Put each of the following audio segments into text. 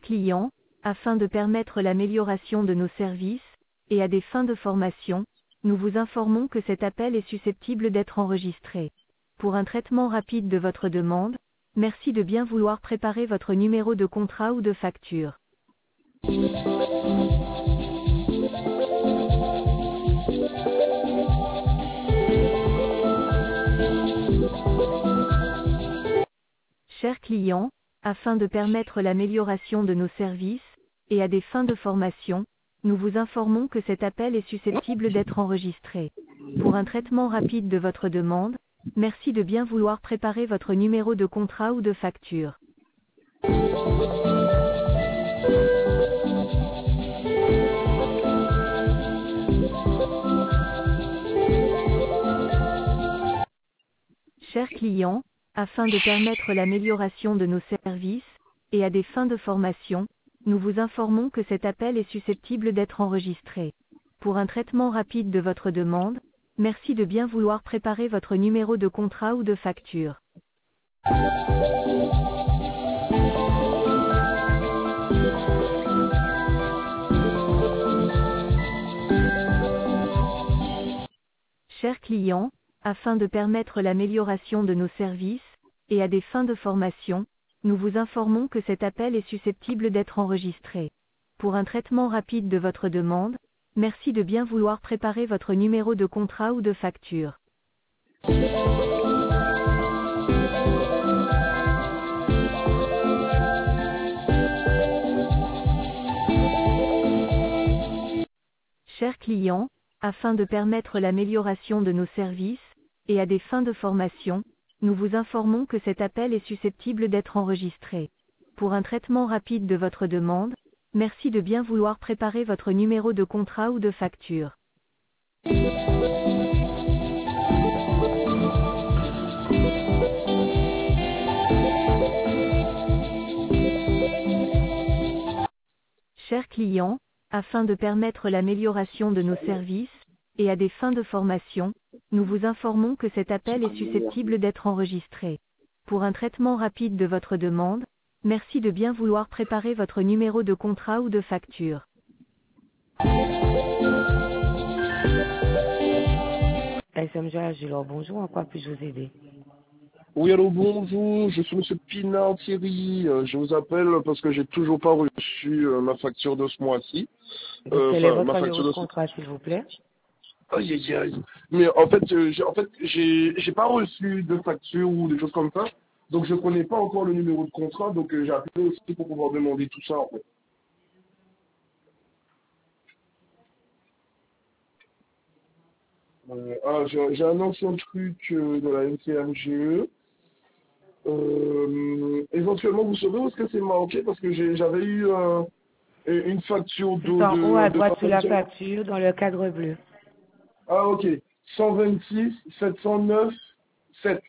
client, afin de permettre l'amélioration de nos services, et à des fins de formation, nous vous informons que cet appel est susceptible d'être enregistré. Pour un traitement rapide de votre demande, merci de bien vouloir préparer votre numéro de contrat ou de facture. Chers clients, afin de permettre l'amélioration de nos services, et à des fins de formation, nous vous informons que cet appel est susceptible d'être enregistré. Pour un traitement rapide de votre demande, merci de bien vouloir préparer votre numéro de contrat ou de facture. Chers clients, afin de permettre l'amélioration de nos services, et à des fins de formation, nous vous informons que cet appel est susceptible d'être enregistré. Pour un traitement rapide de votre demande, merci de bien vouloir préparer votre numéro de contrat ou de facture. Chers clients, afin de permettre l'amélioration de nos services, et à des fins de formation, nous vous informons que cet appel est susceptible d'être enregistré. Pour un traitement rapide de votre demande, merci de bien vouloir préparer votre numéro de contrat ou de facture. Chers clients, afin de permettre l'amélioration de nos services, et à des fins de formation, nous vous informons que cet appel est susceptible d'être enregistré. Pour un traitement rapide de votre demande, merci de bien vouloir préparer votre numéro de contrat ou de facture. Chers clients, afin de permettre l'amélioration de nos services, et à des fins de formation, nous vous informons que cet appel est susceptible d'être enregistré. Pour un traitement rapide de votre demande, merci de bien vouloir préparer votre numéro de contrat ou de facture. SMG Agilor, bonjour, en quoi puis-je vous aider? Oui, allô, bonjour, je suis Monsieur Pinard Thierry. Je vous appelle parce que j'ai toujours pas reçu ma facture de ce mois-ci. Quel est Ma votre numéro facture de de contrat, s'il vous plaît? Aïe, aïe, aïe. Mais en fait, j'ai pas reçu de facture ou des choses comme ça. Donc, je connais pas encore le numéro de contrat. Donc, j'ai appelé aussi pour pouvoir demander tout ça, en fait. J'ai un ancien truc de la NCMGE. Éventuellement, vous saurez où est-ce que c'est marqué parce que j'avais eu une facture C'est en haut à de droite sur la facture. facture, dans le cadre bleu. Ah, ok. 126 709 7.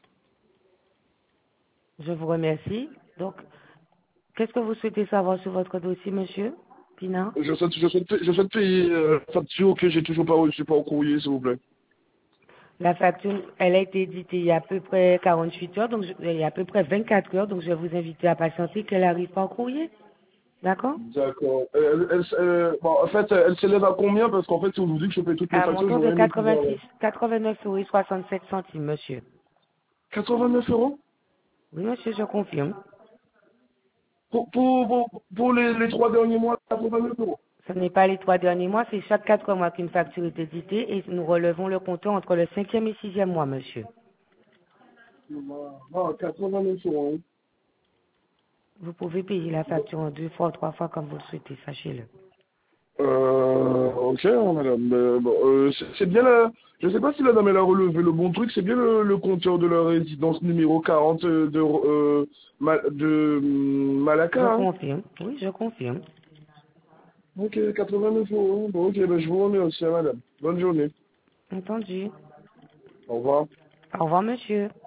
Je vous remercie. Donc, qu'est-ce que vous souhaitez savoir sur votre dossier, monsieur Pinard? Je souhaite payer la facture que j'ai toujours pas reçue par courrier, s'il vous plaît. La facture, elle a été éditée il y a à peu près 48 heures, donc il y a à peu près 24 heures, donc je vais vous inviter à patienter qu'elle arrive par courrier. D'accord? D'accord. Bon, en fait, elle s'élève à combien? Parce qu'en fait, si vous dites que je paye toutes mes À un factures, montant de j'aurais aimé pouvoir... 89,67 €, monsieur. 89 euros? Oui, monsieur, je confirme. Pour les 3 derniers mois, 89 euros. Ce n'est pas les 3 derniers mois, c'est chaque 4 mois qu'une facture est éditée et nous relevons le compteur entre le 5e et 6e mois, monsieur. Non, 89 euros. Vous pouvez payer la facture en 2 fois ou 3 fois comme vous le souhaitez, sachez-le. Ok, madame. C'est bien la... Je sais pas si la dame elle a relevé le bon truc, c'est bien le compteur de la résidence numéro 40 de Je Malacca. Hein. confirme. Oui, je confirme. Ok, 89 euros. Bon, ok, je vous remercie, madame. Bonne journée. Entendu. Au revoir. Au revoir, monsieur.